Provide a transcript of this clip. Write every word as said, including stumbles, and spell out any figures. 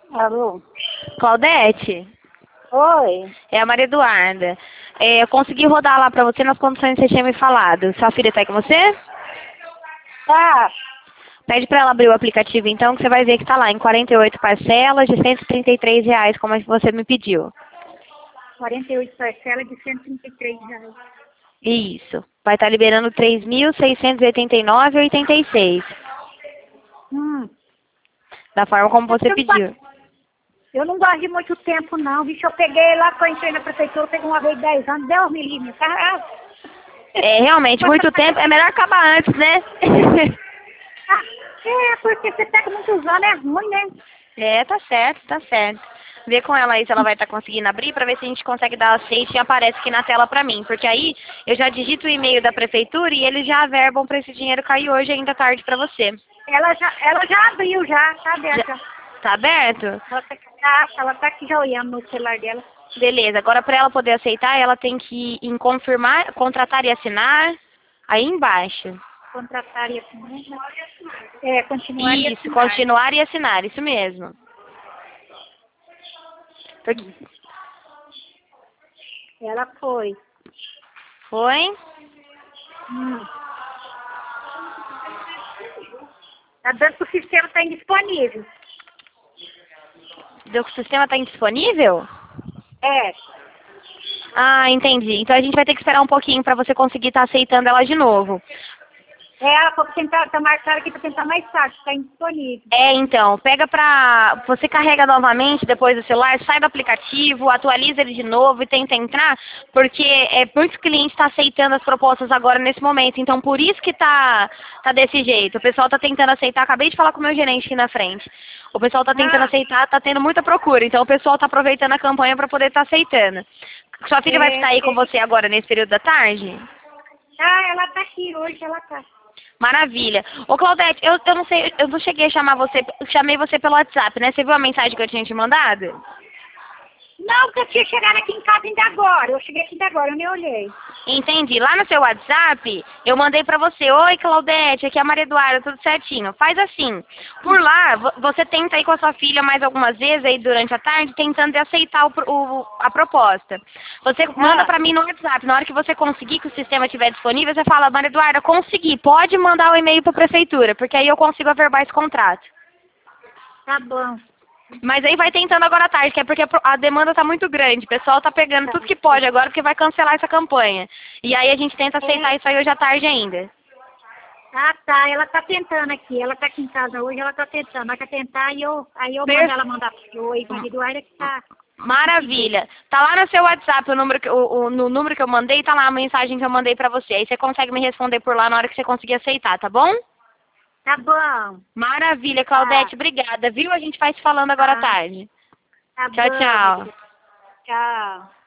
Alô? Claudete, Oi. é a Maria Eduarda. É, eu consegui rodar lá pra você nas condições que você tinha me falado. Sua filha tá aí com você? Tá. Pede pra ela abrir o aplicativo então, que você vai ver que tá lá em quarenta e oito parcelas de cento e trinta e três reais, como é que você me pediu. quarenta e oito parcelas de cento e trinta e três reais. Isso. Vai estar liberando três mil seiscentos e oitenta e nove reais e oitenta e seis centavos. Hum. Da forma como você Eu não, pediu. gosto- eu não gosto de muito tempo, não. Vixe, eu peguei lá, quando eu entrei na prefeitura, eu peguei uma vez dez anos, Deus me livre. Tá? É, realmente, muito tempo. É melhor acabar antes, né? Ah, é, porque você pega muitos anos, é ruim, né? É, tá certo, tá certo. Vê com ela aí se ela vai estar conseguindo abrir pra ver se a gente consegue dar aceite e aparece aqui na tela pra mim. Porque aí eu já digito o e-mail da prefeitura e eles já averbam pra esse dinheiro cair hoje ainda tarde pra você. Ela já, ela já abriu, já, tá Já, aberta. tá aberto? Ela tá, tá, ela tá aqui já olhando no celular dela. Beleza, agora pra ela poder aceitar, ela tem que ir em confirmar, contratar e assinar, aí embaixo. Contratar e assinar. É, continuar e Isso, assinar. continuar e assinar, isso mesmo. Porque... Ela foi. Foi? Hum. Tá dando que o sistema tá indisponível. Deu que o sistema está indisponível? É. Ah, entendi. Então a gente vai ter que esperar um pouquinho para você conseguir estar aceitando ela de novo. É, ela foi tentar, tá marcada aqui pra tentar mais tarde, tá indisponível. É, então, pega pra... Você carrega novamente depois do celular, sai do aplicativo, atualiza ele de novo e tenta entrar, porque é, muitos clientes estão aceitando as propostas agora nesse momento, então por isso que tá, tá desse jeito. O pessoal tá tentando aceitar, acabei de falar com o meu gerente aqui na frente. O pessoal tá tentando Ah, aceitar, tá tendo muita procura, então o pessoal tá aproveitando a campanha para poder estar aceitando. Sua filha vai é, ficar aí com é. você agora nesse período da tarde? Ah, ela tá aqui hoje, ela tá. Maravilha. Ô Claudete, eu, eu não sei, eu não cheguei a chamar você, chamei você pelo WhatsApp, né? Você viu a mensagem que eu tinha te mandado? Não, porque eu tinha chegado aqui em casa ainda agora. Eu cheguei aqui ainda agora, eu nem olhei. Entendi. Lá no seu WhatsApp, eu mandei pra você, oi Claudete, aqui é a Maria Eduarda, tudo certinho. Faz assim, por lá, vo- você tenta ir com a sua filha mais algumas vezes aí durante a tarde, tentando aceitar o, pro- o- a proposta. Você manda Ah, pra mim no WhatsApp, na hora que você conseguir, que o sistema estiver disponível, você fala, Maria Eduarda, consegui, pode mandar o e-mail pra prefeitura, porque aí eu consigo averbar esse contrato. tá bom. Mas aí vai tentando agora à tarde, que é porque a pro- a demanda tá muito grande. O pessoal tá pegando Tá. tudo que pode agora, porque vai cancelar essa campanha. E aí a gente tenta aceitar É. isso aí hoje à tarde ainda. Ah, tá. Ela tá tentando aqui. Ela tá aqui em casa hoje, ela tá tentando. Ela quer tentar e eu, aí eu mando Per- ela mandar pro oi, Maria Eduarda que tá. Maravilha. Tá lá no seu WhatsApp, o número que, o, o- no número que eu mandei, tá lá a mensagem que eu mandei pra você. Aí você consegue me responder por lá na hora que você conseguir aceitar, tá bom? Tá bom. Maravilha, Tá. Claudete. Obrigada, viu? A gente vai se falando agora à Tá. tarde. Tá Tchau, bom, tchau. Maria. Tchau.